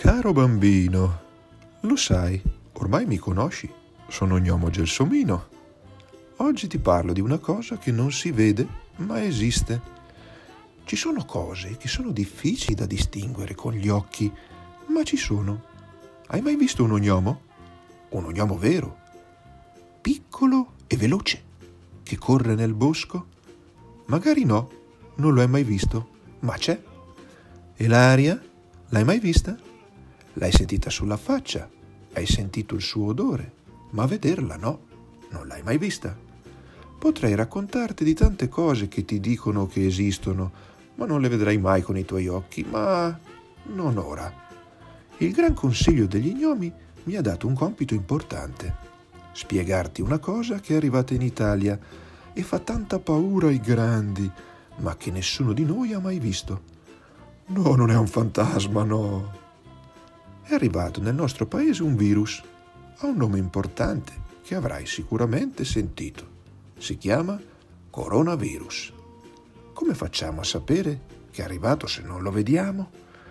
Caro bambino, lo sai, ormai mi conosci, sono Gnomo Gelsomino. Oggi ti parlo di una cosa che non si vede, ma esiste. Ci sono cose che sono difficili da distinguere con gli occhi, ma ci sono. Hai mai visto uno gnomo? Uno gnomo vero, piccolo e veloce, che corre nel bosco? Magari no, non lo hai mai visto, ma c'è. E l'aria? L'hai mai vista? L'hai sentita sulla faccia, hai sentito il suo odore, ma vederla no, non l'hai mai vista. Potrei raccontarti di tante cose che ti dicono che esistono, ma non le vedrai mai con i tuoi occhi, ma non ora. Il Gran Consiglio degli Gnomi mi ha dato un compito importante: spiegarti una cosa che è arrivata in Italia e fa tanta paura ai grandi, ma che nessuno di noi ha mai visto. No, non è un fantasma, no. È arrivato nel nostro paese un virus. Ha un nome importante che avrai sicuramente sentito. Si chiama coronavirus. Come facciamo a sapere che è arrivato se non lo vediamo?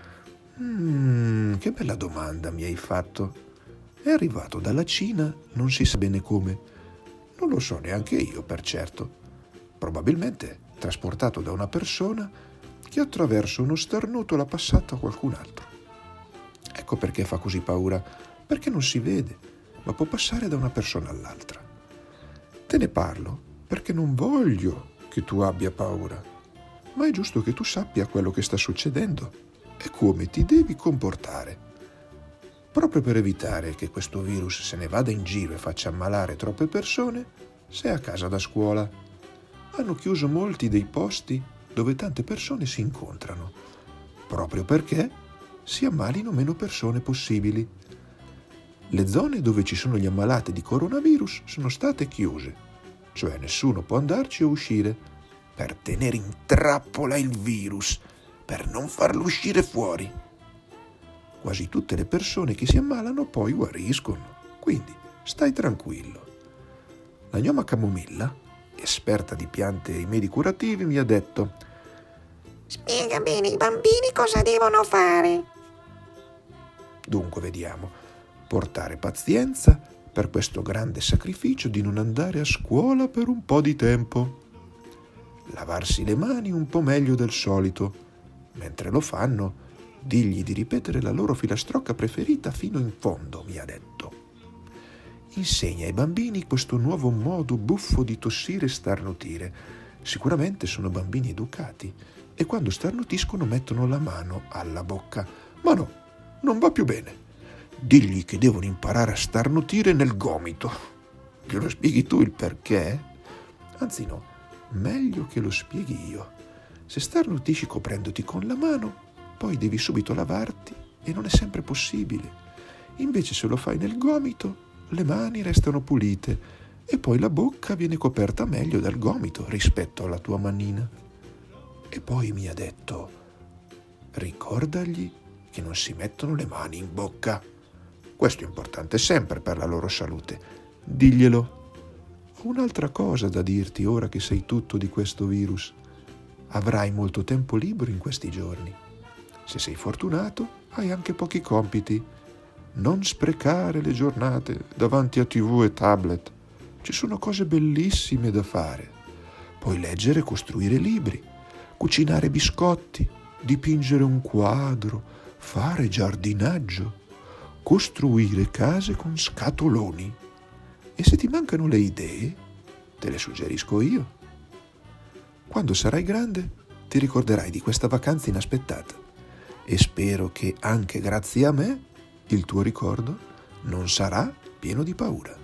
Che bella domanda mi hai fatto. È arrivato dalla Cina, non si sa bene come. Non lo so neanche io, per certo. Probabilmente trasportato da una persona che attraverso uno starnuto l'ha passato a qualcun altro. Ecco perché fa così paura, perché non si vede, ma può passare da una persona all'altra. Te ne parlo perché non voglio che tu abbia paura, ma è giusto che tu sappia quello che sta succedendo e come ti devi comportare. Proprio per evitare che questo virus se ne vada in giro e faccia ammalare troppe persone, sei a casa da scuola. Hanno chiuso molti dei posti dove tante persone si incontrano, proprio perché si ammalino meno persone possibili. Le zone dove ci sono gli ammalati di coronavirus sono state chiuse, cioè nessuno può andarci o uscire, per tenere in trappola il virus, per non farlo uscire fuori. Quasi tutte le persone che si ammalano poi guariscono, quindi stai tranquillo. La gnoma Camomilla, esperta di piante e rimedi curativi, mi ha detto: spiega bene ai bambini cosa devono fare. Dunque vediamo, portare pazienza per questo grande sacrificio di non andare a scuola per un po' di tempo. Lavarsi le mani un po' meglio del solito. Mentre lo fanno, digli di ripetere la loro filastrocca preferita fino in fondo, mi ha detto. Insegna ai bambini questo nuovo modo buffo di tossire e starnutire. Sicuramente sono bambini educati e quando starnutiscono mettono la mano alla bocca. Ma no, non va più bene. Digli che devono imparare a starnutire nel gomito. Glielo spieghi tu il perché? Anzi no, meglio che lo spieghi io. Se starnutisci coprendoti con la mano, poi devi subito lavarti e non è sempre possibile. Invece se lo fai nel gomito, le mani restano pulite e poi la bocca viene coperta meglio dal gomito rispetto alla tua manina. E poi mi ha detto: ricordagli che non si mettono le mani in bocca. Questo è importante sempre per la loro salute. Diglielo. Ho un'altra cosa da dirti ora che sai tutto di questo virus. Avrai molto tempo libero in questi giorni. Se sei fortunato, hai anche pochi compiti. Non sprecare le giornate davanti a TV e tablet. Ci sono cose bellissime da fare. Puoi leggere e costruire libri, cucinare biscotti, dipingere un quadro, fare giardinaggio, costruire case con scatoloni. E se ti mancano le idee, te le suggerisco io. Quando sarai grande, ti ricorderai di questa vacanza inaspettata e spero che anche grazie a me il tuo ricordo non sarà pieno di paura.